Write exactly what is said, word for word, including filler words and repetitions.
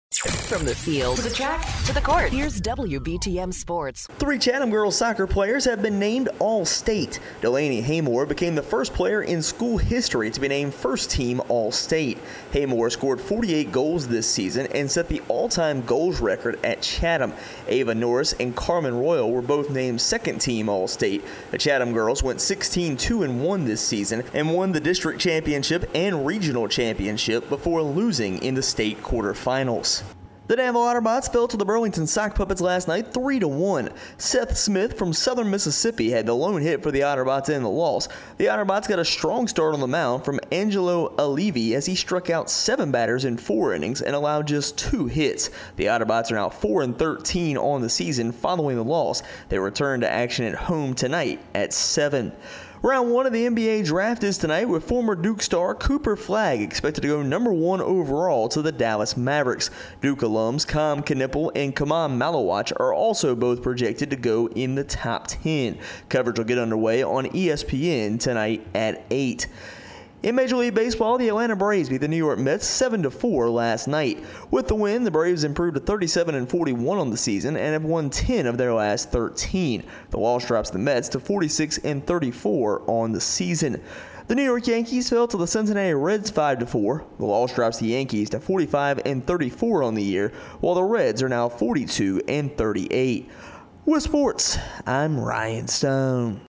From the field to the track to the court, here's W B T M Sports. Three Chatham girls soccer players have been named All-State. Delaney Haymore became the first player in school history to be named first-team All-State. Haymore scored forty-eight goals this season and set the all-time goals record at Chatham. Ava Norris and Carmen Royal were both named second-team All-State. The Chatham girls went sixteen two and one this season and won the district championship and regional championship before losing in the state quarterfinals. The Danville Otterbots fell to the Burlington Sock Puppets last night three to one. Seth Smith from Southern Mississippi had the lone hit for the Otterbots in the loss. The Otterbots got a strong start on the mound from Angelo Alivi as he struck out seven batters in four innings and allowed just two hits. The Otterbots are now four and thirteen on the season following the loss. They return to action at home tonight at seven. Round one of the N B A draft is tonight, with former Duke star Cooper Flagg expected to go number one overall to the Dallas Mavericks. Duke alums Kam Knipple and Kaman Malawach are also both projected to go in the top ten. Coverage will get underway on E S P N tonight at eight. In Major League Baseball, the Atlanta Braves beat the New York Mets seven to four last night. With the win, the Braves improved to thirty-seven and forty-one on the season and have won ten of their last thirteen. The loss drops the Mets to forty-six and thirty-four on the season. The New York Yankees fell to the Cincinnati Reds five to four. The loss drops the Yankees to forty-five and thirty-four on the year, while the Reds are now forty-two and thirty-eight. With sports, I'm Ryan Stone.